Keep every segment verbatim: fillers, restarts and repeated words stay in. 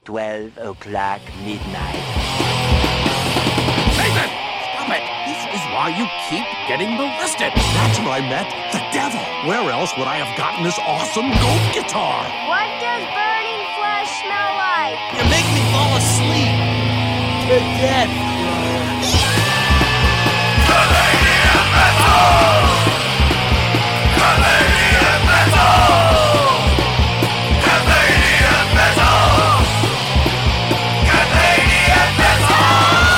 twelve o'clock midnight. Nathan! Stop it! This is why you keep getting molested. That's where I met the devil. Where else would I have gotten this awesome gold guitar? What does burning flesh smell like? You make me fall asleep. To death! Canadian Metal! Canadian Metal! Canadian Metal! Canadian Metal!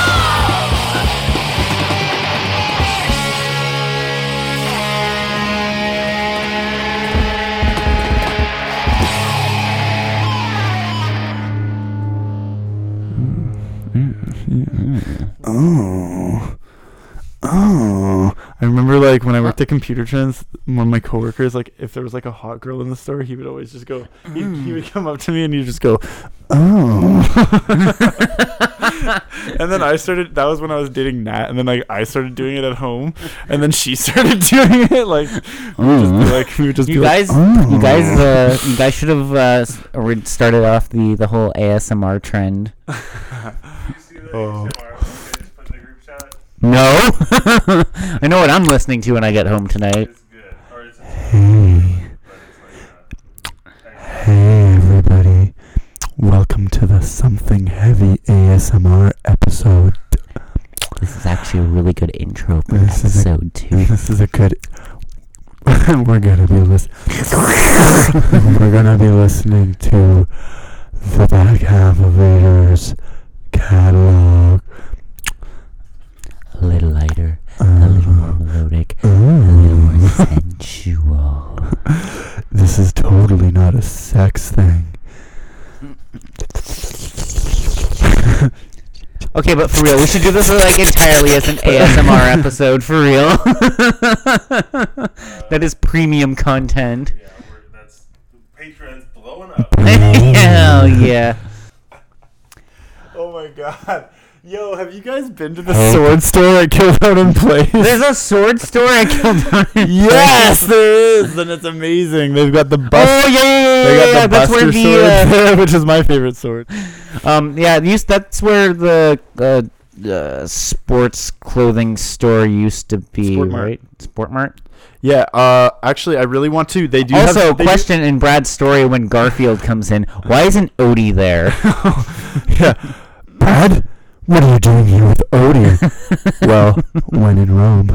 Oh. Oh. I remember, like, when I worked at Computer Trends, one of my coworkers, like, if there was, like, a hot girl in the store, he would always just go, he, he would come up to me and he'd just go, oh. And then I started, that was when I was dating Nat, and then, like, I started doing it at home, and then she started doing it, like, we would just be like, we would just You be guys, like, oh. you guys, uh, you guys should have uh, s- or started off the, the whole A S M R trend. Oh. No, I know what I'm listening to when I get home tonight. Hey. Hey, everybody. Welcome to the Something Heavy A S M R episode. This is actually a really good intro for This is a- episode two. This is a good... We're gonna be listening... We're gonna be listening to the back half of Vader's catalog. A little lighter, a little more melodic, a little more sensual. This is totally not a sex thing. Okay, but for real, we should do this like entirely as an A S M R episode, for real. That is premium content. Yeah, we're, that's Patreon's blowing up. Hell yeah. Oh my god. Yo, have you guys been to the sword store at Kildonan Place? There's a sword store at Kildonan. Yes, there is, and it's amazing. They've got the bust. Oh yeah, yeah, yeah, They yeah, got yeah. the That's where Buster the sword, uh, there, which is my favorite sword. um yeah, these, that's where the uh, uh, sports clothing store used to be, Sport Mart. right? Sport Mart. Yeah, uh, actually, I really want to. They do Also, have, they do- question in Brad's story when Garfield comes in: why isn't Odie there? Yeah, Brad, what are you doing here with Odie? Well, when in Rome.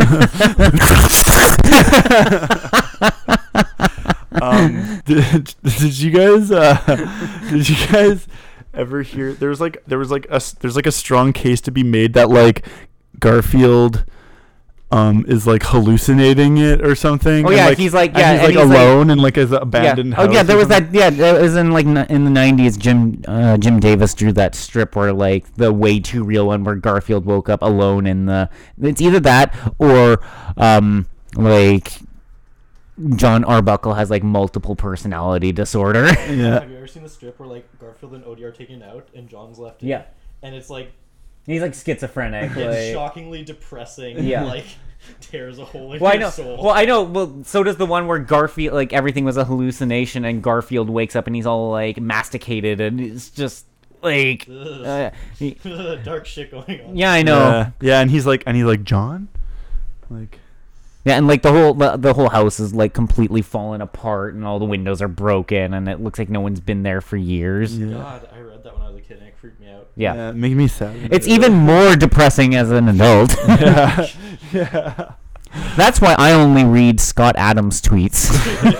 um, did, did you guys? Uh, did you guys ever hear? There was like there was like a s- there's like a strong case to be made that like Garfield. Um, is like hallucinating it or something. Oh and, yeah, like, he's like and yeah, he's and like he's, alone and like his abandoned yeah. house. Oh yeah, there or was something. that. Yeah, it was in like n- in the nineties. Jim uh, Jim Davis drew that strip where like the way too real one where Garfield woke up alone in the. It's either that or um like John Arbuckle has like multiple personality disorder. Yeah. Have you ever seen the strip where like Garfield and Odie are taken out and John's left in? Yeah. And it's like He's like schizophrenic. it's like- shockingly depressing. Yeah. Like tears a hole in Well, I your know. soul. Well, I know. Well, so does the one where Garfield, like everything was a hallucination, and Garfield wakes up and he's all like masticated, and it's just like, uh, he- Dark shit going on. yeah, I know. Yeah. Yeah, and he's like, and he's like, John, like, Yeah, and like the whole the, the whole house is like completely fallen apart, and all the windows are broken, and it looks like no one's been there for years. yeah, God, I read that when I was a kid and it freaked me out. Yeah, yeah, it made me sad. it's even more depressing as an adult. yeah, yeah. That's why I only read Scott Adams tweets.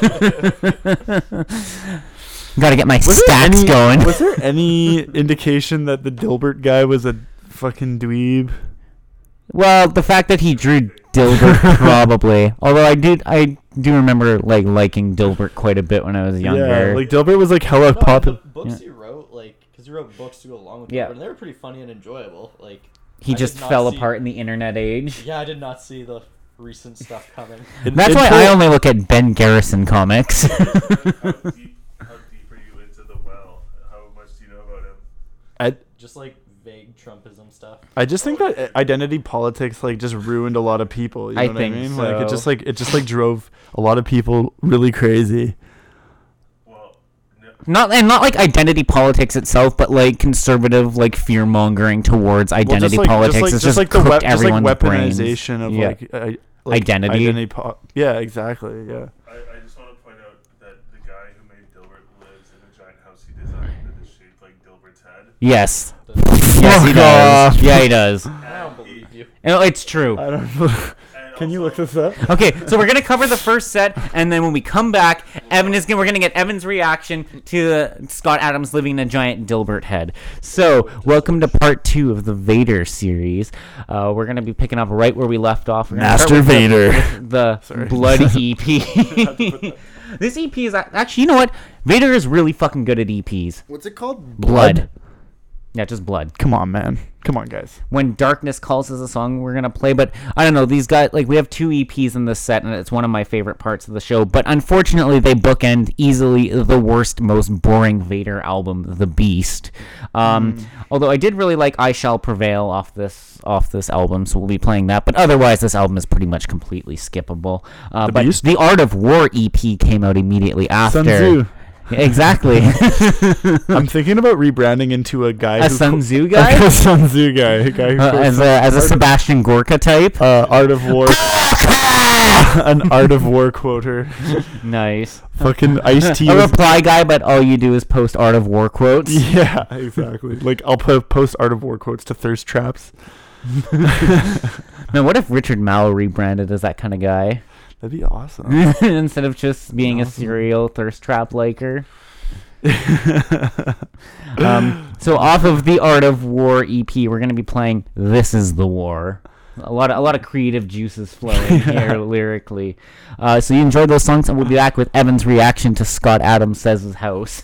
Got to get my Was there stats any- going. Was there any indication that the Dilbert guy was a fucking dweeb? Well, the fact that he drew Dilbert, probably. Although I did, I do remember like liking Dilbert quite a bit when I was younger. Yeah, like Dilbert was like hella No, pop. the books Yeah. he wrote, like, because he wrote books to go along with Yeah. it, and they were pretty funny and enjoyable. Like, he I did just not fell see- apart in the internet age. Yeah, I did not see the recent stuff coming. It- That's it why pulled- I only look at Ben Garrison comics. How deep, how deep are you into the well? How much do you know about him? I, Just like vague Trumpism stuff. I just think that identity politics like just ruined a lot of people. You know I what think I mean? Like it so. just like it just like drove a lot of people really crazy. Well, no, not and not like identity politics itself, but like conservative like fear mongering towards Well, identity just like, politics. just like, It's just like the cooked wep- just like everyone's brains. weaponization of Yeah. like, uh, like Identity. identity po- yeah, exactly. Yeah. I, I just want to point out that the guy who made Dilbert lives in a giant house he designed that is shaped like Dilbert's head. Yes. Yes, he Fuck does. off. Yeah, he does. I don't believe you. No, it's true. I don't know. And Can you look also- this up? Okay, so we're gonna cover the first set, and then when we come back, Evan is gonna we're gonna get Evan's reaction to uh, Scott Adams living in a giant Dilbert head. So, welcome to part two of the Vader series. Uh, we're gonna be picking up right where we left off. We're gonna start Master with the- Vader. with The, Sorry. Blood E P. This E P is ac- actually, you know what? Vader is really fucking good at E Ps. What's it called? Blood. Yeah, just blood. Come on, man. Come on, guys. When Darkness Calls is a song we're gonna play, but I don't know, these guys, like, we have two E Ps in this set, and it's one of my favorite parts of the show, but unfortunately they bookend easily the worst, most boring Vader album, The Beast. Um, Hmm. although I did really like I Shall Prevail off this off this album, so we'll be playing that, but otherwise this album is pretty much completely skippable. Uh, The but Beast? the Art of War E P came out immediately after. Sun Tzu. Exactly. I'm thinking about rebranding into a guy A who Sun co- Tzu guy? a Sun Tzu guy, a guy who Uh, quotes as a as a Art of- Sebastian Gorka type. uh, Art of War, an Art of War quoter. Nice. Fucking Ice T. A reply guy, but all you do is post Art of War quotes. Yeah, exactly. Like I'll po- post Art of War quotes to thirst traps. Man, what if Richard Malley rebranded as that kind of guy That'd be awesome. instead of just being a Awesome. serial thirst trap liker? Um, so off of the Art of War E P, we're gonna be playing "This Is the War." A lot of a lot of creative juices flowing here lyrically. Uh, so you enjoyed those songs, and we'll be back with Evan's reaction to Scott Adams Says His House.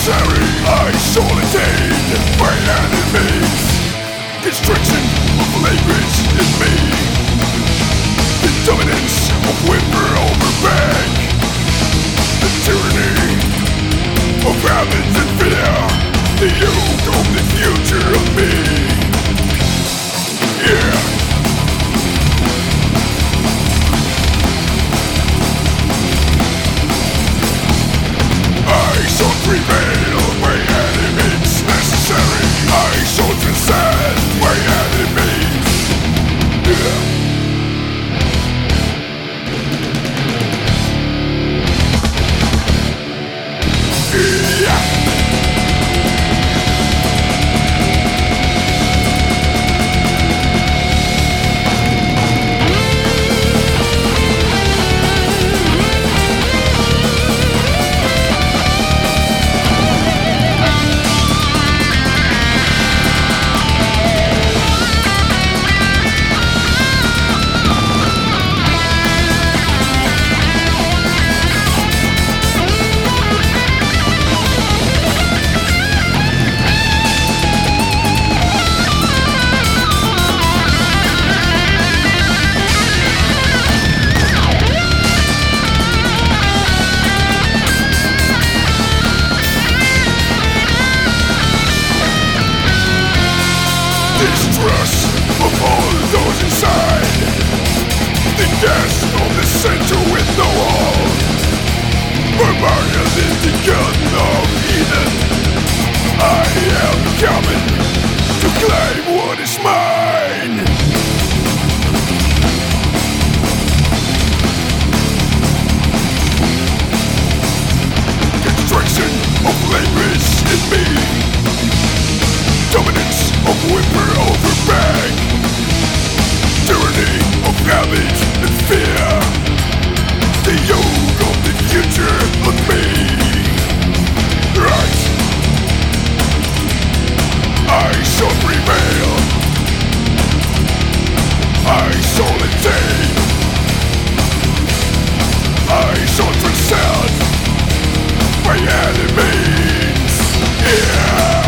necessary. Isolated by enemies. Constriction of language in me. The dominance of whimper over back. The tyranny of habits and fear. The yoke of the future of me. Yeah. I shall prevail by any means necessary. I shall transcend by any means. Yeah. Distrust of all those inside. The gas of the center with no hole. Barbarian is the gun of Eden. I am coming to claim what is mine. Construction of language in me. Dominance of whimper over bang. Tyranny of habit and fear. The yoke of the future of me. Right. I shall prevail. I shall attain. I shall transcend by any means. Yeah.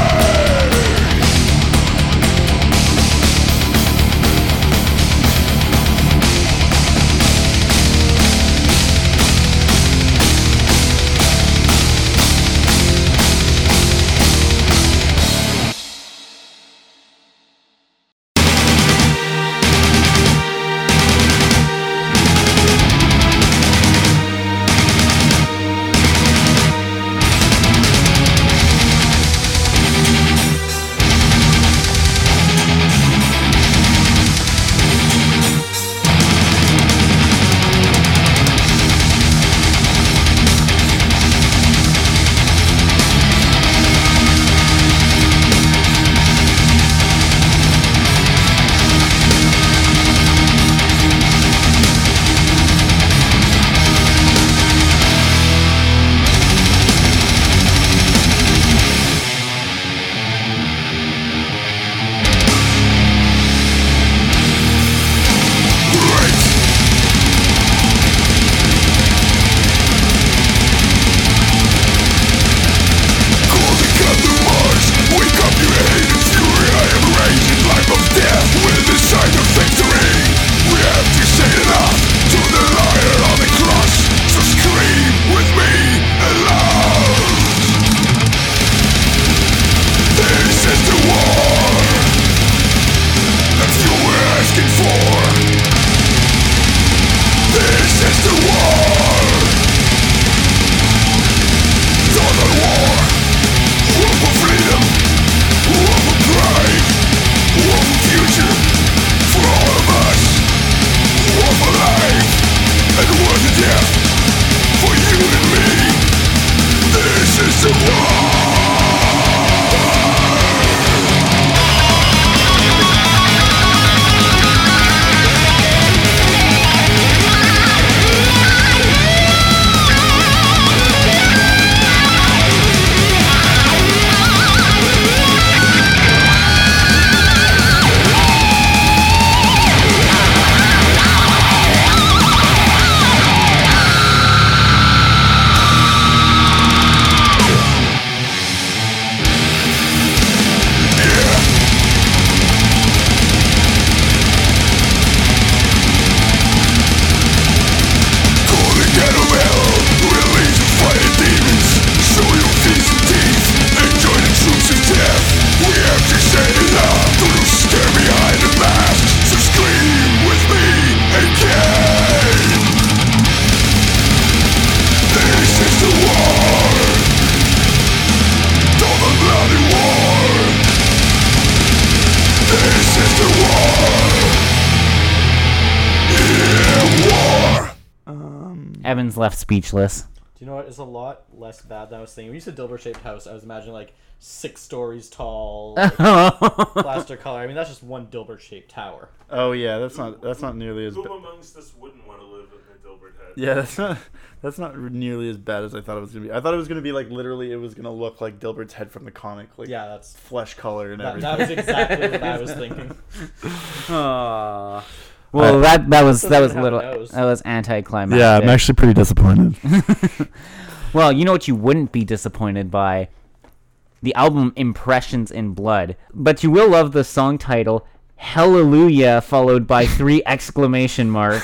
Evan's left speechless. Do you know what? It's a lot less bad than I was thinking. When you said Dilbert-shaped house, I was imagining like six stories tall, like, plaster color. I mean, that's just one Dilbert-shaped tower. Oh yeah, that's not that's not nearly as Who bad. amongst us wouldn't want to live in a Dilbert head? Yeah, that's not that's not nearly as bad as I thought it was gonna be. I thought it was gonna be like literally it was gonna look like Dilbert's head from the comic, like Yeah, that's flesh color and that, everything. that was exactly what I was thinking. Aww. Well, that that was that was Doesn't a little have a nose. that was anticlimactic. Yeah, I'm actually pretty disappointed. Well, you know what you wouldn't be disappointed by? The album Impressions in Blood. But you will love the song title, Hallelujah, followed by three exclamation marks.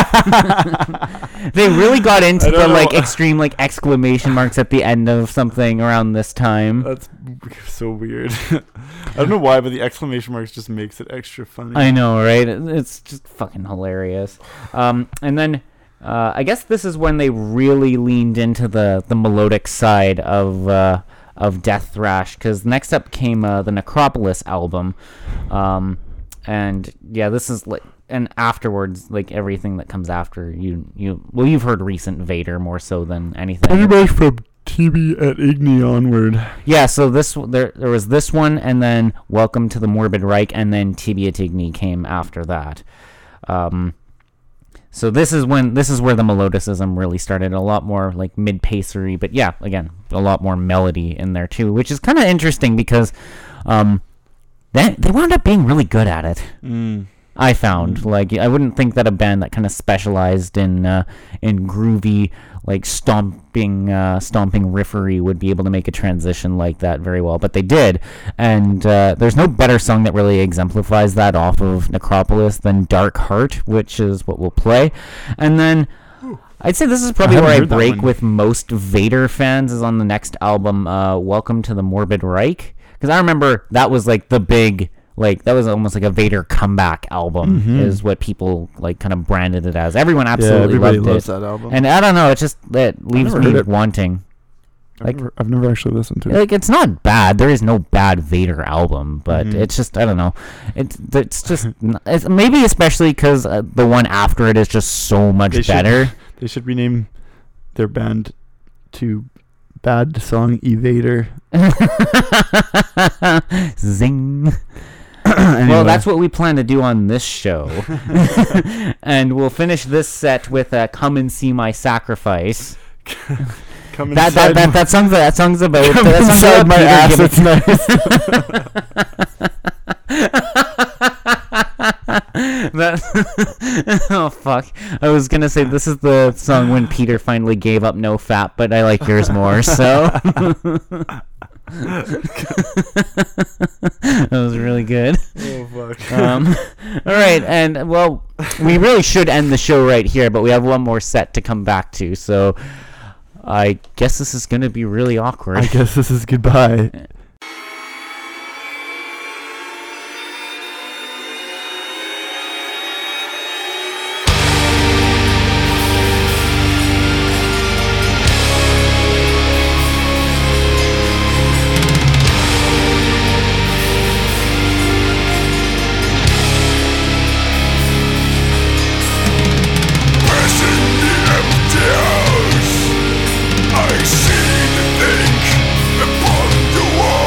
They really got into I the don't know. like extreme like exclamation marks at the end of something around this time. That's so weird. I don't know why, but the exclamation marks just makes it extra funny. I know, right? It- It's just fucking hilarious. Um, and then uh, I guess this is when they really leaned into the, the melodic side of uh, of Death Thrash, because next up came uh, the Necropolis album, um, and yeah, this is like and afterwards, like everything that comes after you you well, you've heard recent Vader more so than anything. Pretty much from T B at Igni onward. Yeah, so this there there was this one, and then Welcome to the Morbid Reich, and then Tibia Tigni came after that. Um, so this is when this is where the melodicism really started. A lot more like mid-pacery, but yeah, again, a lot more melody in there too, which is kind of interesting because um, they they wound up being really good at it. Mm. I found like I wouldn't think that a band that kind of specialized in uh, in groovy like stomping uh, stomping riffery would be able to make a transition like that very well, but they did. And uh, there's no better song that really exemplifies that off of Necropolis than Dark Heart, which is what we'll play. And then I'd say this is probably I where I haven't heard that break one. with most Vader fans is on the next album, uh, Welcome to the Morbid Reich, because I remember that was like the big. Like, that was almost like a Vader comeback album, Mhm. is what people, like, kind of branded it as. Everyone Yeah, absolutely everybody loved loves it. that album. And I don't know, it just it leaves never me heard it. wanting. I've, like- never, I've never actually listened to it. Like, it's not bad. There is no bad Vader album, but Mhm. it's just, I don't know. It's, it's just, n- it's, maybe especially because uh, the one after it is just so much They should- better. They should rename their band to Bad Song Evader. Zing. Anyway. Well, that's what we plan to do on this show. And we'll finish this set with uh, Come and See My Sacrifice. Come That that, inside that my- that song's that song's about Come that song's inside about my Peter ass. Gibbons. That, oh fuck! I was gonna say this is the song when Peter finally gave up no fap, but I like yours more. So that was really good. Oh fuck. Um, all right, and well, we really should end the show right here, but we have one more set to come back to, so I guess this is gonna be really awkward. I guess this is goodbye. Passing the empty house, I see the think upon the wall.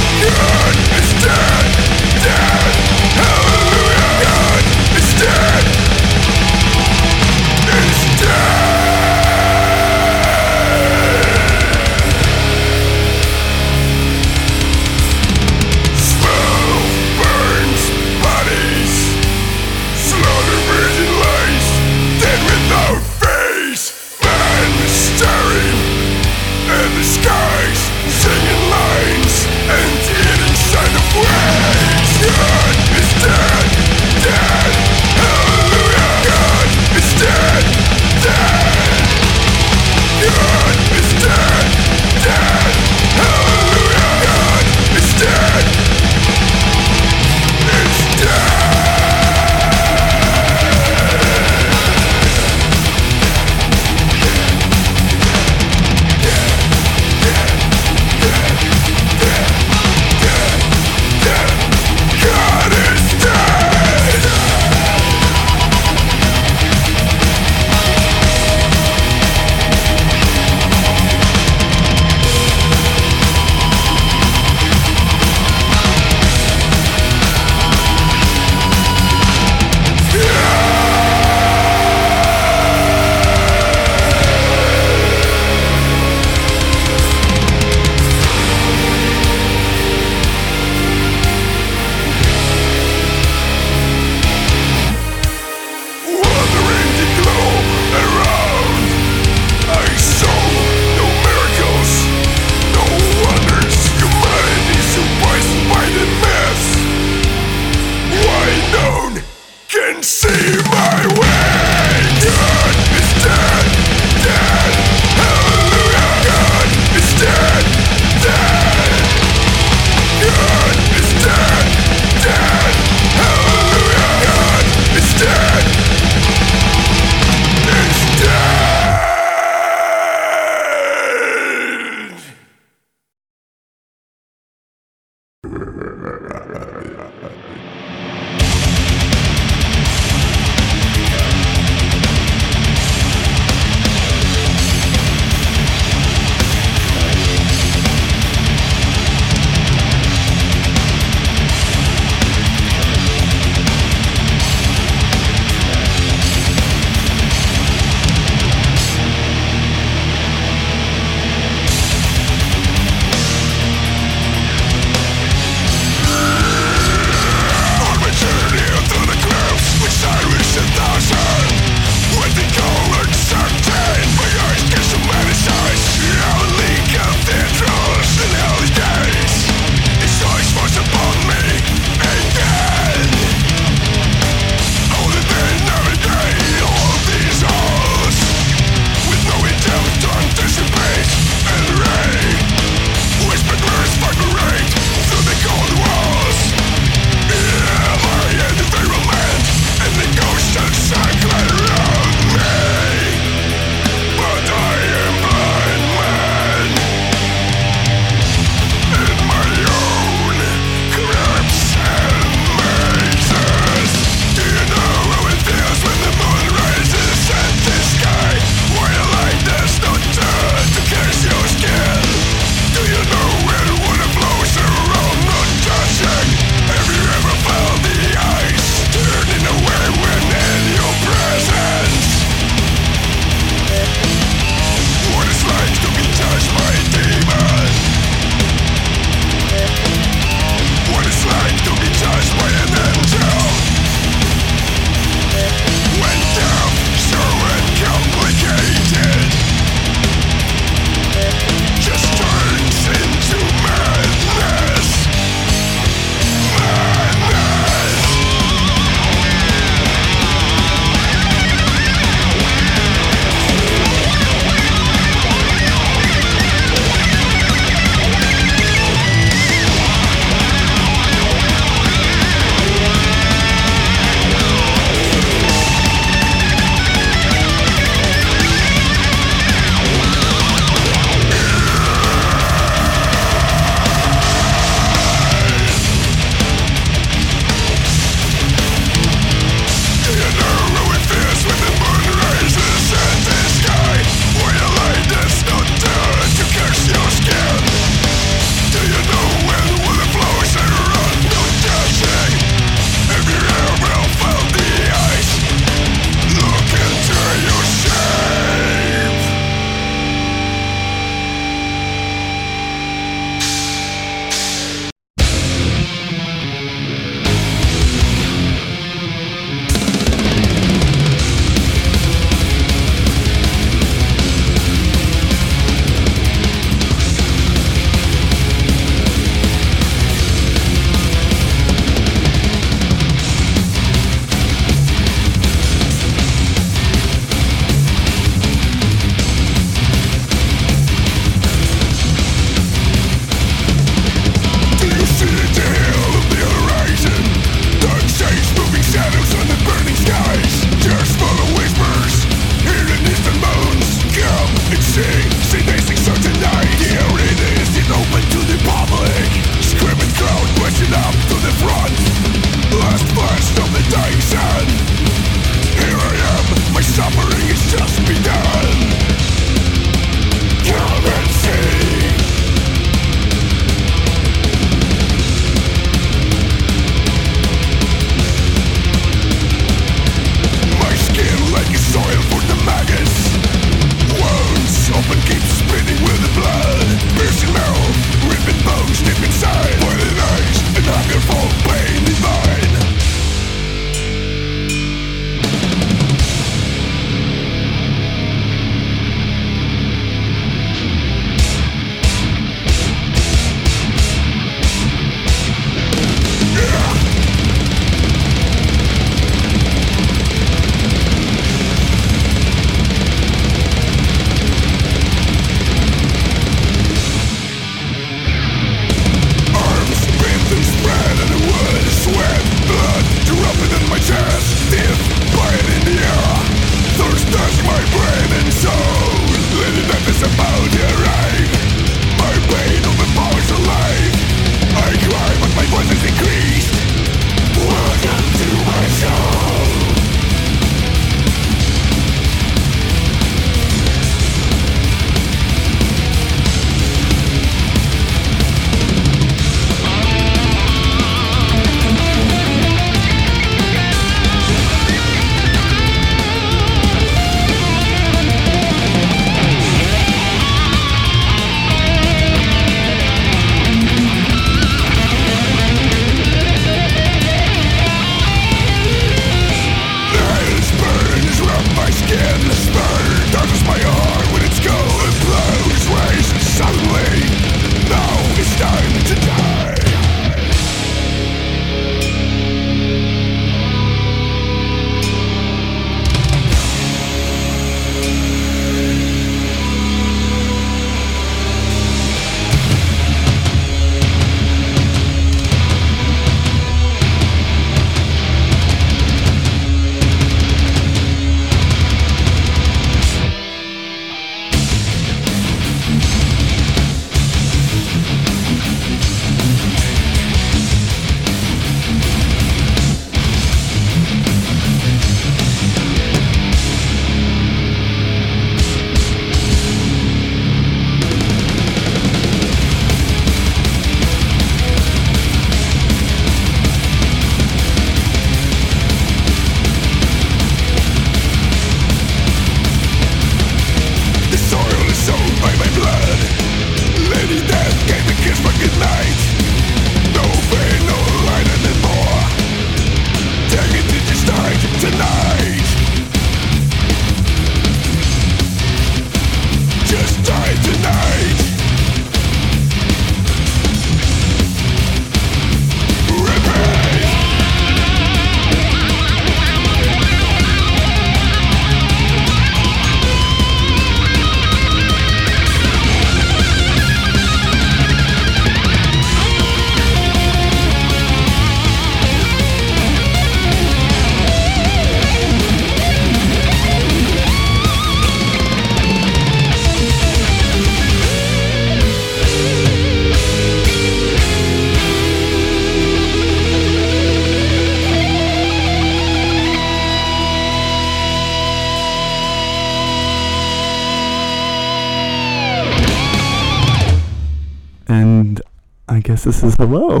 And I guess this is hello.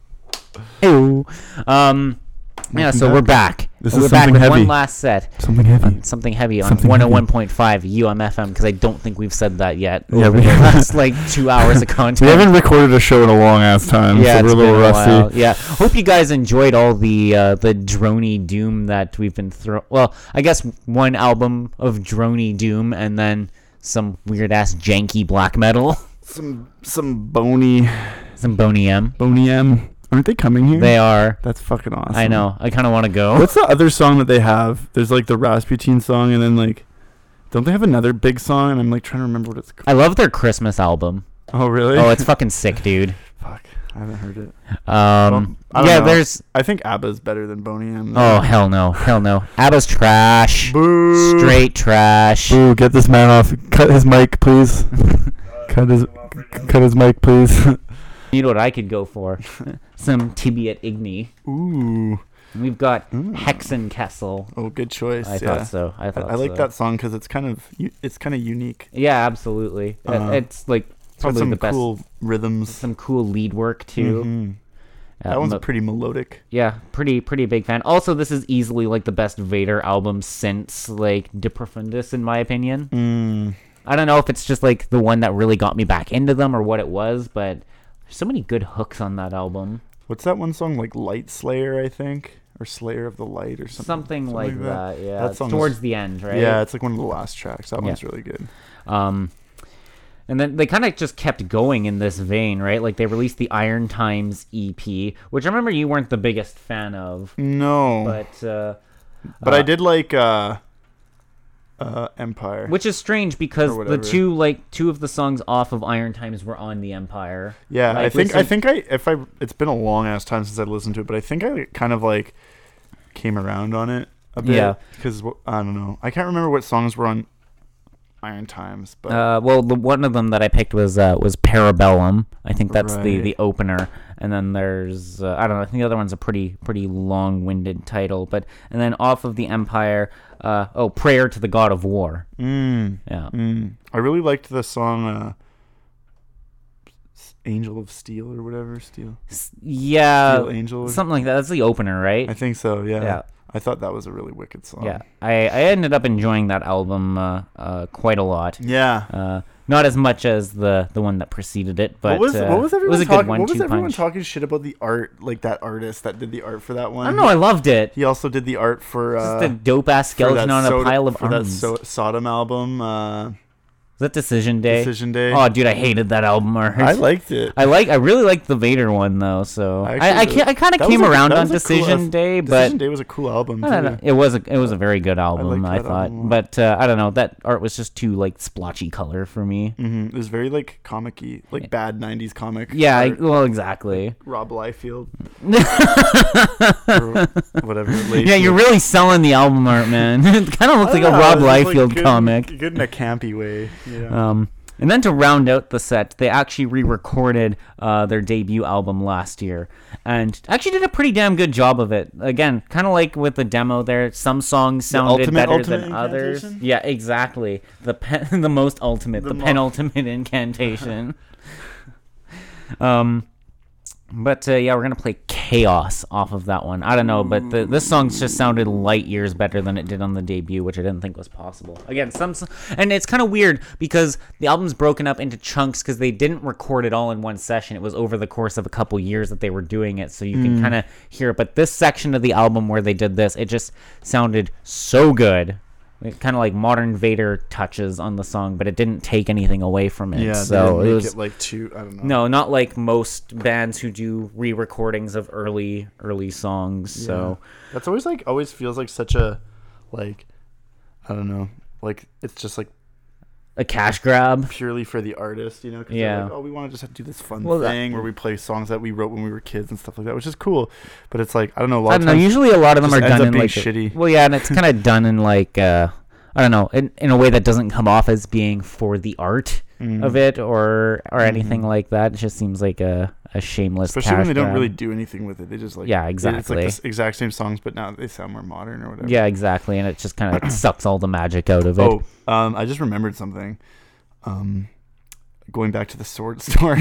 Ew. Um, yeah, Welcome so back. we're back. This we're is back something with heavy. one last set. Something heavy. On something heavy on Something one oh one point five U M F M, because I don't think we've said that yet. Yeah, over we the haven't. last like two hours of content. We haven't recorded a show in a long ass time, Yeah, so we're it's a little been a rusty. while. Yeah, hope you guys enjoyed all the uh, the droney doom that we've been through. Well, I guess one album of droney doom and then some weird ass janky black metal, Some some bony some Boney M. bony M. Aren't they coming here? They are. That's fucking awesome. I know. I kind of want to go. What's the other song that they have? There's like the Rasputin song, and then like, don't they have another big song? And I'm like trying to remember what it's called. I love their Christmas album. Oh really? Oh, it's fucking sick, dude. Fuck. I haven't heard it. Um, I don't yeah, know. there's. I think ABBA's better than Boney M. Oh hell no, hell no. ABBA's trash. Boo! Straight trash. Boo! Get this man off. Cut his mic, please. cut his cut his mic, please. You know what I could go for? Some Tibiet Igni. Ooh. We've got Mm. Hexenkessel. Oh, good choice. I yeah. thought so. I I, thought I like so. that song because it's kind of u- it's kind of unique. Yeah, absolutely. It- Uh, it's like It's got probably some the best. cool rhythms. Some cool lead work too. Mhm. Uh, That one's mo- pretty melodic. yeah, pretty pretty big fan. Also, this is easily like the best Vader album since like De Profundis, in my opinion. Mm. I don't know if it's just like the one that really got me back into them or what it was, but there's so many good hooks on that album. What's that one song like? Light Slayer, I think, or Slayer of the Light, or something. Something, like that. Yeah, That song towards is- the end, right? Yeah, it's like one of the last tracks. That Yeah. one's really good. Um, and then they kind of just kept going in this vein, right? Like they released the Iron Times E P, which I remember you weren't the biggest fan of, No, but uh, but uh, I did like uh, uh, Empire. which is strange because Or the whatever. two like two of the songs off of Iron Times were on the Empire. Yeah, I Like, think I listen- think I if I it's been a long ass time since I listened to it, but I think I kind of like came around on it a bit. Yeah. because I don't know, I can't remember what songs were on Iron Times, but Uh, well, the one of them that I picked was uh, was Parabellum. I think that's the, Right. the opener, and then there's uh, I don't know. I think the other one's a pretty pretty long winded title, but and then off of the Empire, uh, oh, Prayer to the God of War. mm, Yeah, mm. I really liked the song uh, S- Angel of Steel or whatever Steel. S- yeah, Steel Angel. something like that. That's the opener, right? I think so. Yeah. Yeah. I thought that was a really wicked song. Yeah, I, I ended up enjoying that album uh, uh, quite a lot. Yeah. Uh, not as much as the, the one that preceded it, but what was uh, what was it everyone was a good talking? one What was two everyone punch. talking shit about the art? Like that artist that did the art for that one. I don't know. I loved it. He also did the art for uh, Just a dope ass for skeleton that on Soda- a pile of for that arms. so- Sodom album. Uh, Is that Decision Day? Decision Day. Oh, dude, I hated that album art. I liked it. I like. I really liked the Vader one though. So I I, I, actually ca- I kind of that came was a- around that on was a cool Decision ass- Day, but Decision Day was a cool album I don't know. too. It was a it was a very good album. liked I, that thought, album a lot. but uh, I don't know. That art was just too like splotchy color for me. hmm It was very like comic-y, like bad nineties comic. Yeah. I, art. well, exactly. Rob Liefeld. or whatever. Yeah, you're really selling the album art, man. It kind of looks like a Rob Liefeld comic. Good in a campy way. Yeah. Um, and then to round out the set, they actually re-recorded uh, their debut album last year, and actually did a pretty damn good job of it. Again, kind of like with the demo there, some songs sounded ultimate- better ultimate than others. incantation? Yeah, exactly. The pen, the most ultimate, the, The mo- penultimate incantation. um. But uh, yeah, we're gonna play Chaos off of that one. I don't know, but the, this song just sounded light years better than it did on the debut, which I didn't think was possible. Again, some s- and it's kind of weird because the album's broken up into chunks because they didn't record it all in one session. It was over the course of a couple years that they were doing it, so you can kind of hear it. But this section of the album where they did this, it just sounded so good. Kind of like modern Vader touches on the song, but it didn't take anything away from it. Yeah, so they it didn't was make it like too. I don't know. no, not like most bands who do re-recordings of early early songs. So That's always like always feels like such a like I don't know, like it's just like a cash grab. purely for the artist, you know? 'Cause they're Yeah. like, oh, we want to just have to do this fun Well, that- thing where we play songs that we wrote when we were kids and stuff like that, which is cool. But it's like I don't know. A lot I of don't know. times Usually, a lot of them just are ends done up in being like a- shitty. well, yeah, and it's kind of done in like uh, I don't know, in, in a way that doesn't come off as being for the art Mm. of it or or anything like that. It just seems like a, a shameless. Especially cash when they don't grab. really do anything with it. They just like Yeah, they- It's exactly. like the exact same songs, but now they sound more modern or whatever. Yeah, exactly, and it just kind of sucks all the magic out of it. Oh, um, I just remembered something. Um, going back to the sword story.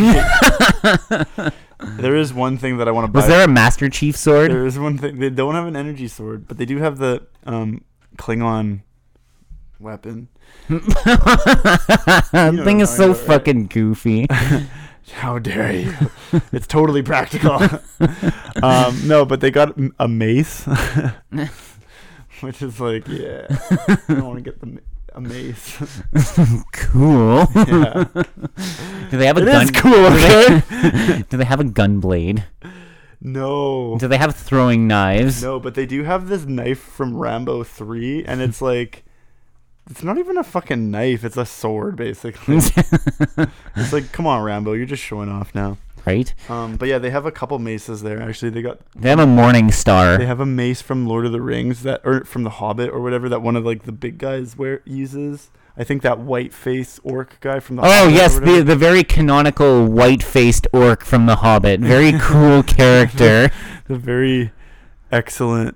There is one thing that I want to buy. Was there a Master Chief sword? There is one thing. They don't have an energy sword, but they do have the um, Klingon weapon. That thing is so fucking goofy. How dare you? It's totally practical. um, no, but they got m- a mace, which is like, yeah, I don't want to get the ma- a mace. Cool. Yeah. Do they have a It gun? is cool, do, okay? they, do they have a gun blade? No. Do they have throwing knives? No, but they do have this knife from Rambo three, and it's like, it's not even a fucking knife. It's a sword, basically. It's like, come on, Rambo, you're just showing off now. Right? Um, but yeah, they have a couple maces there. Actually, they got. They have a Morning Star. They have a mace from Lord of the Rings that, or from The Hobbit or whatever, that one of like the big guys wear uses. I think that white face orc guy from The Oh Hobbit. yes, the the very canonical white-faced orc from The Hobbit. Very cool character. The very excellent.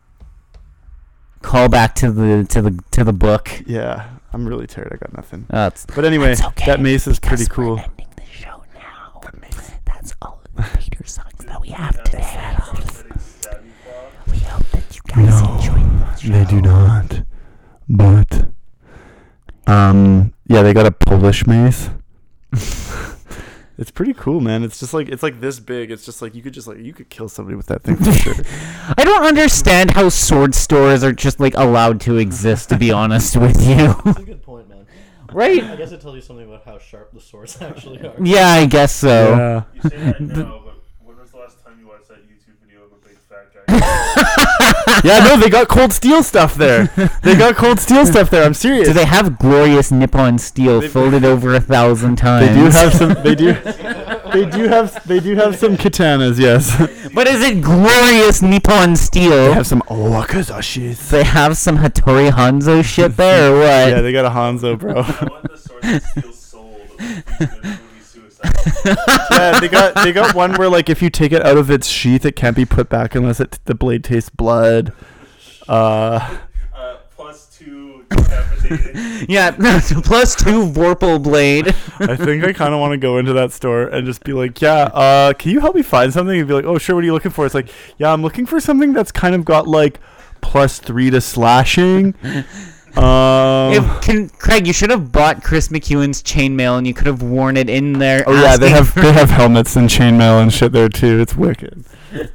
Call back to the to the to the book. Yeah, I'm really tired. I got nothing. That's But anyway, that's okay, that mace is pretty because we're cool. ending the show now. That's all of the Peter songs that we have today. We hope that you guys enjoyed the show. They do not. But um yeah, they got a Polish mace. It's pretty cool, man. It's just like, it's like this big. It's just like, you could just like, you could kill somebody with that thing for sure. I don't understand how sword stores are just like allowed to exist, to be honest with you. That's a good point, man. Right? I guess it tells you something about how sharp the swords actually are. Yeah, I guess so. Yeah. You say that now, but when was the last time you watched that YouTube video of a big fat guy? Yeah, no, they got Cold Steel stuff there. They got Cold Steel stuff there. I'm serious. Do they have glorious Nippon steel They- folded over a thousand times? They do have some. They do. They do have. They do have some katanas. Yes. But is it glorious Nippon steel? They have some owakazashis. They have some Hattori Hanzo shit there, or what? Yeah, they got a Hanzo, bro. I want the sword that steals soul that was used in the movie Suicide. Yeah, they got. They got one where like if you take it out of its sheath, it can't be put back unless it the blade tastes blood. Uh. Uh, plus two decapitated. Yeah, plus two Vorpal blade. I think I kind of want to go into that store and just be like, yeah, uh, can you help me find something? And be like, oh, sure, what are you looking for? It's like, yeah, I'm looking for something that's kind of got like plus three to slashing. Um, If, can, Craig, you should have bought Chris McEwen's chainmail and you could have worn it in there. oh yeah, they asking have for- they have helmets and chainmail and shit there too. It's wicked.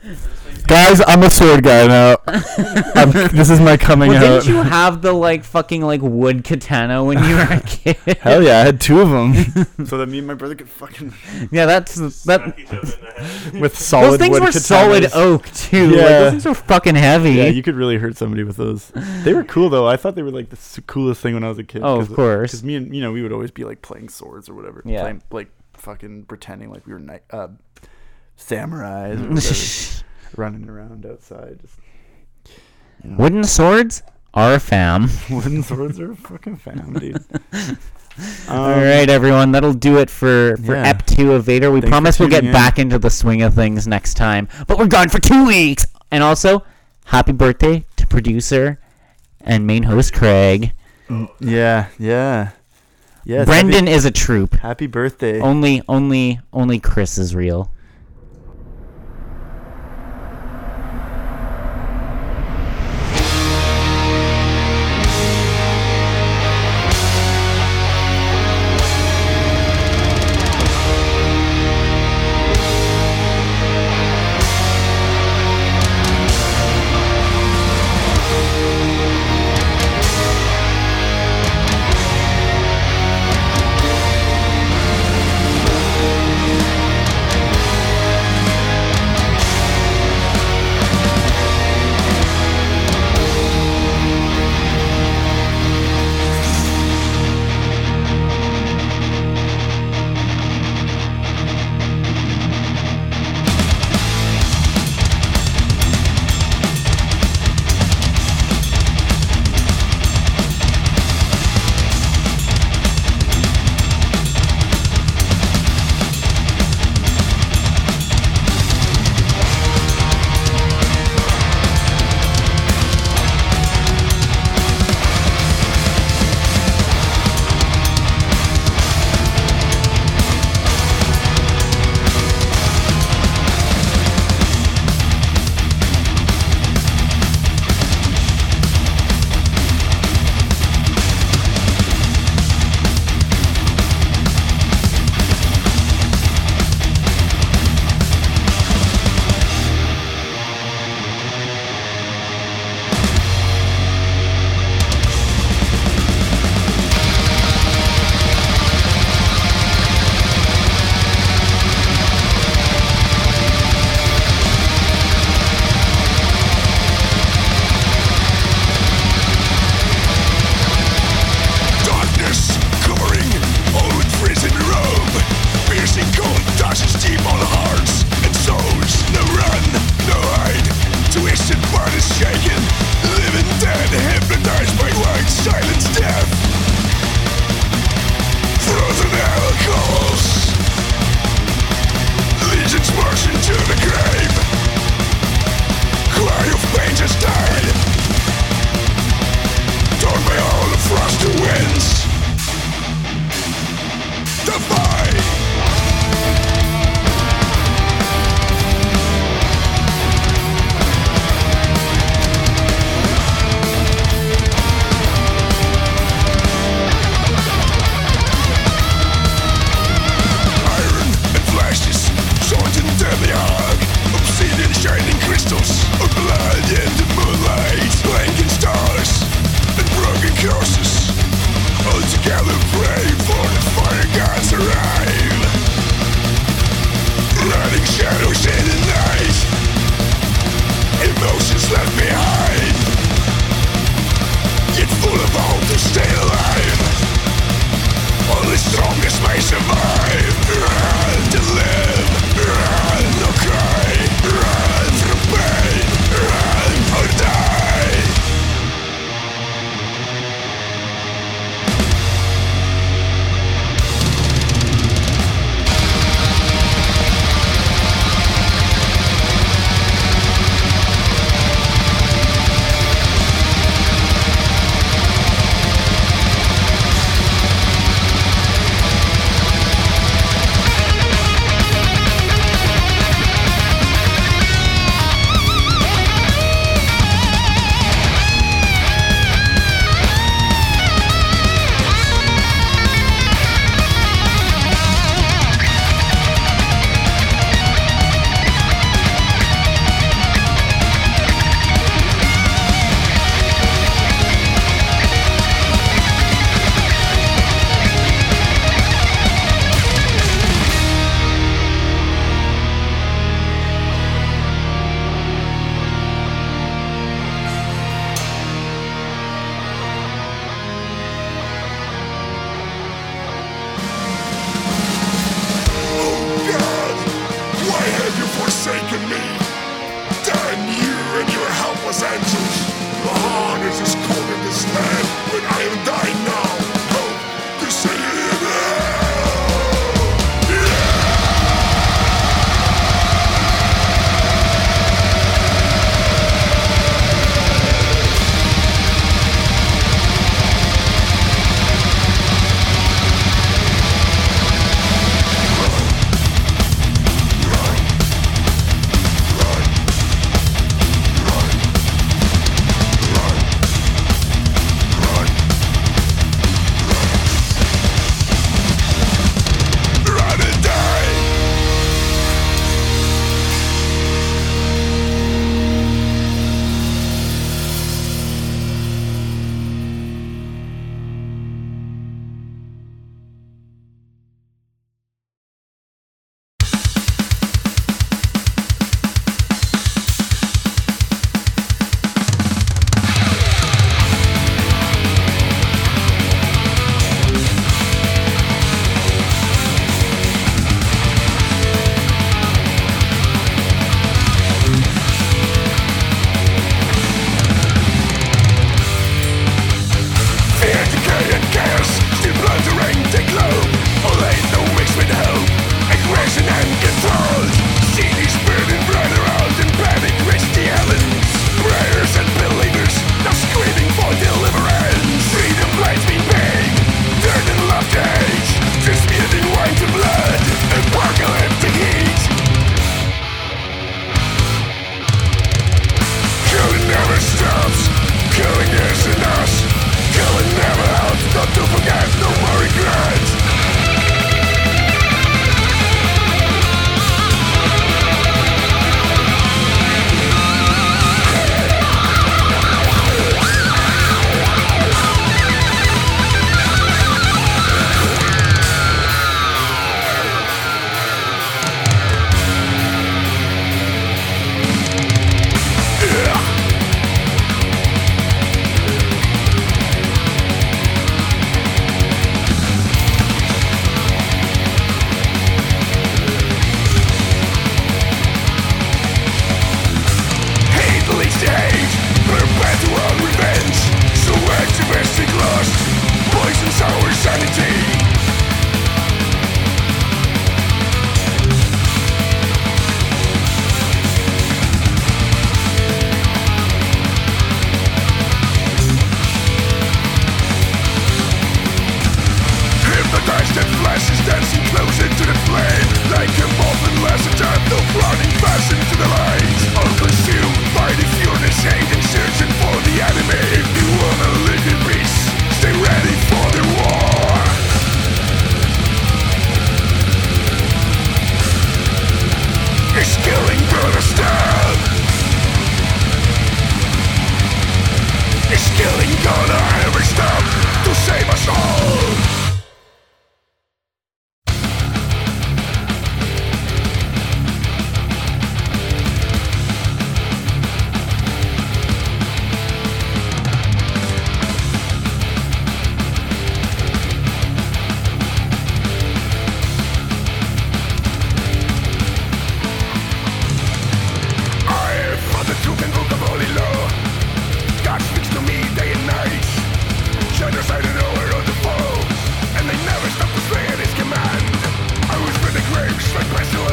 Guys, I'm a sword guy now. I'm, this is my coming Well, out. didn't you have the like fucking like wood katana when you were a kid? Hell yeah, I had two of them, so that me and my brother could fucking Yeah, that's Smack that. each other in the head. with solid Those things wood were katanas. solid oak too. Like, Yeah. those things were fucking heavy. Yeah, you could really hurt somebody with those. They were cool though. I thought they were like the s- coolest thing when I was a kid. Oh, of course. Because me and you know we would always be like playing swords or whatever. Yeah. Playing, like fucking pretending like we were ni- uh, samurais or whatever, running around outside. Just you know. Wooden swords are fam. Wooden swords are fucking fam, dude. Um, All right, everyone, that'll do it for for yeah. Ep two of Vader. We Thanks for promise we'll get tuning in. back into the swing of things next time, but we're gone for two weeks. And also, happy birthday to producer and main host Craig. Yeah, yeah, yes. Brendan is a troop. Happy, happy birthday. Only, only, only Chris is real.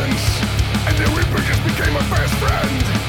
distance, and the Reaper just became my best friend.